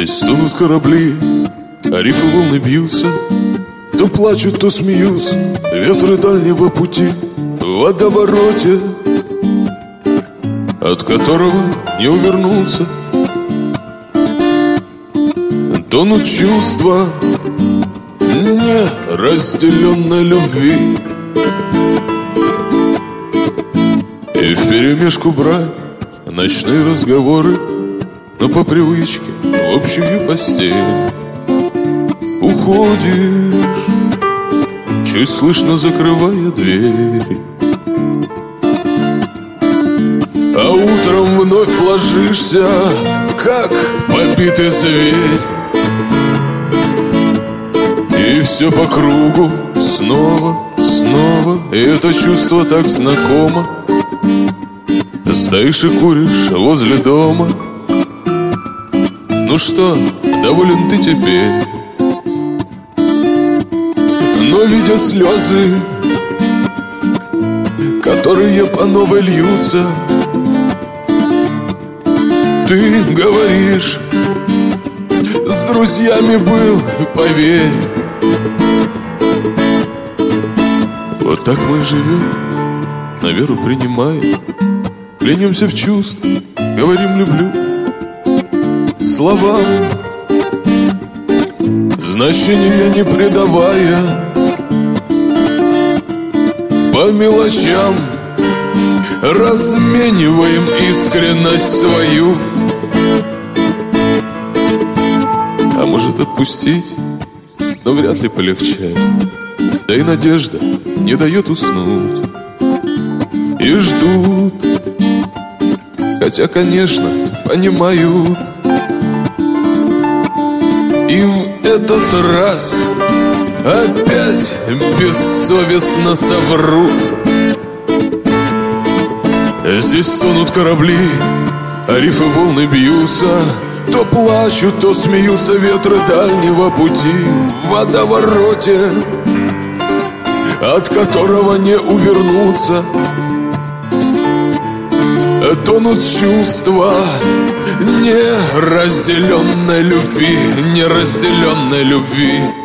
Здесь тонут корабли, а рифы волны бьются, то плачут, то смеются ветры дальнего пути в водовороте, от которого не увернуться. Тонут чувства неразделенной любви, и вперемешку брать ночные разговоры, но по привычке в общую постель уходишь, чуть слышно закрывая двери. А утром вновь ложишься, как побитый зверь, и все по кругу снова, снова. И это чувство так знакомо. Стоишь и куришь возле дома. Ну что, доволен ты теперь? Но видя слезы, которые по новой льются, ты говоришь: с друзьями был, поверь. Вот так мы и живем, на веру принимаем, клянемся в чувства, говорим люблю. Словам значения не придавая, по мелочам размениваем искренность свою. А может отпустить, но вряд ли полегчает. Да и надежда не дает уснуть. И ждут, хотя, конечно, понимают. И в этот раз опять бессовестно соврут. Здесь тонут корабли, а рифы волны бьются, то плачут, то смеются ветры дальнего пути в водовороте, от которого не увернуться. Тонут чувства неразделенной любви, неразделенной любви.